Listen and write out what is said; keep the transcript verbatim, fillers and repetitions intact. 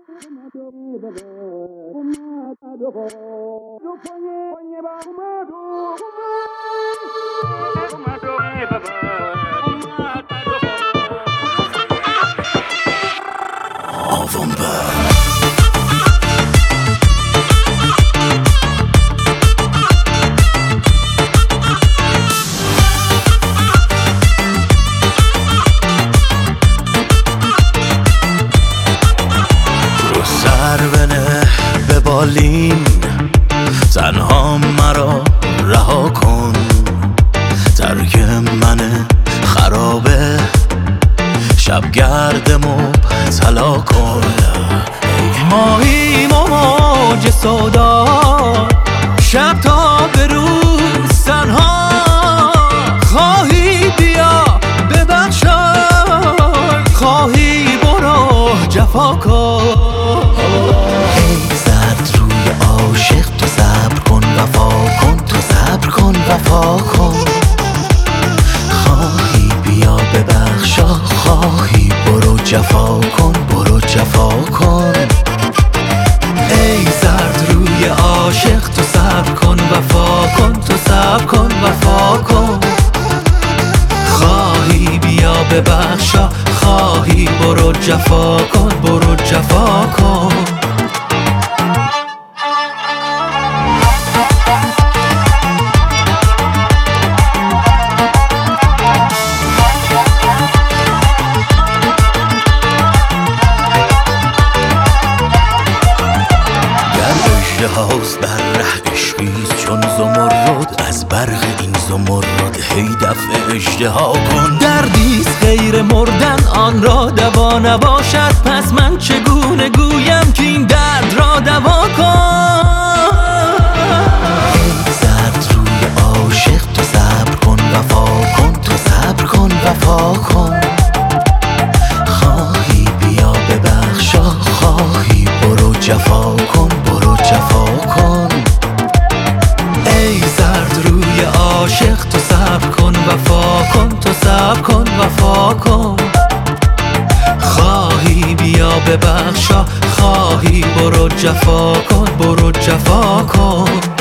بالین تنها مرا رها کن، ترک من خرابه شب گرد مبتلا کن. ماهی موج سودا شب تا به روز تنها، خواهی بیا ببخشای، خواهی برو جفا کن. وفا کن، خواهی بیا ببخشا، خواهی برو جفا کن، برو جفا کن. ای زرد روی عاشق تو صبر کن، وفا کن، تو صبر کن، وفا کن. خواهی بیا ببخشا، خواهی برو جفا کن، برو جفا کن. هاوز بر ره عشقیست چون زمرد، از برق این زمرد هی دفع اژدها کن. دردیست غیر مردن آن را دوا نباشد، پس من چگونه گویم که این درد را دوا کن. ای زرد روی عاشق تو صبر کن، وفا کن، تو صبر کن، وفا کن. خواهی بیا ببخشا، خواهی برو جفا کن، برو جفا کن. ای زرد روی عاشق تو صبر کن، وفا کن، تو صبر کن، وفا کن. خواهی بیا ببخشا، خواهی برو جفا کن، برو جفا کن.